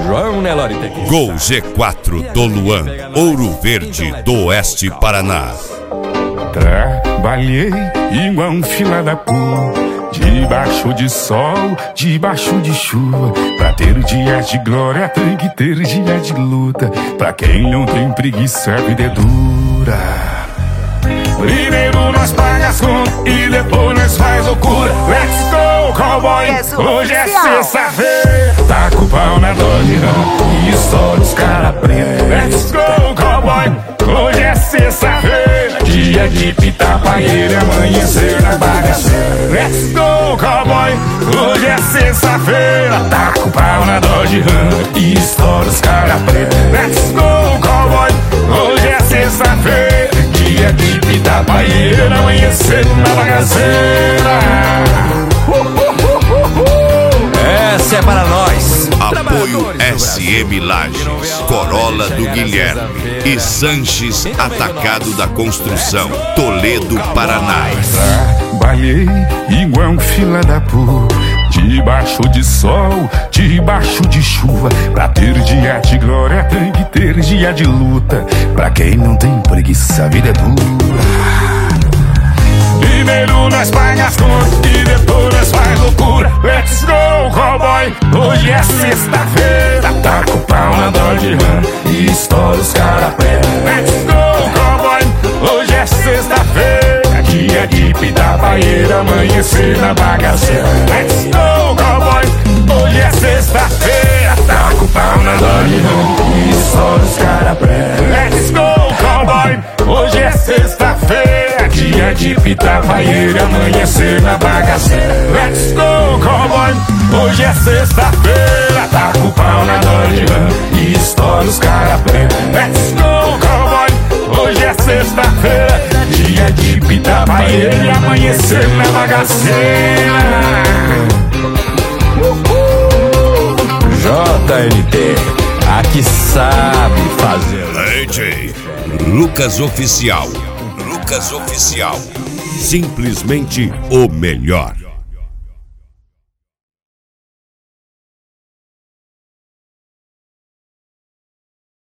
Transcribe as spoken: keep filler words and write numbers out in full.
João Nelore Tequista. Gol G quatro do Luan, Ouro Verde do Oeste Paraná. Trabalhei igual um fila da puta, debaixo de sol, debaixo de chuva. Pra ter dias de glória tem que ter dia de luta. Pra quem não tem preguiça, a vida é dura. Primeiro nós paga as contas e depois nós faz loucura. Let's go, cowboy, hoje é sexta-feira. Taca o pau na Dodge Ram e estoura os cara preto. Let's go, cowboy, hoje é sexta-feira. Dia de pitar paeira, amanhecer na bagaceira. Let's go, cowboy, hoje é sexta-feira. Taca o pau na Dodge Ram e estoura os cara preto. Let's go, cowboy, hoje é sexta-feira. Dia de pitar paeira, amanhecer na bagaceira. Essa é para nós. Apoio S M Lages, Corolla do Guilherme e Sanches Atacado da Construção, Toledo, Paraná. Trabalhei igual um fila da puta, debaixo de sol, debaixo de chuva. Pra ter dia de glória tem que ter dia de luta. Pra quem não tem preguiça, a vida é dura. Primeiro nós paga as contas e depois nós faz loucura. Let's go, cowboy, hoje é sexta-feira. Taca o pau na Dodge Ram e estoura os cara preto. Let's go, cowboy, hoje é sexta-feira. Dia de pitar paeira, amanhecer na bagaceira. Let's go, cowboy, hoje é sexta-feira. Taca o pau na Dodge Ram e estoura os cara preto. Let's go, cowboy, hoje é sexta-feira. Dia de pitar paeira, amanhecer na bagaceira. Let's go, cowboy, hoje é sexta-feira. Taca o pau na Dodge Ram e estoura os cara preto. Let's go, cowboy, hoje é sexta-feira. Dia de pitar paeira e amanhecer na bagaceira. J N T, aqui sabe fazer. D J Lucas Oficial. Lucas Oficial. Simplesmente o melhor.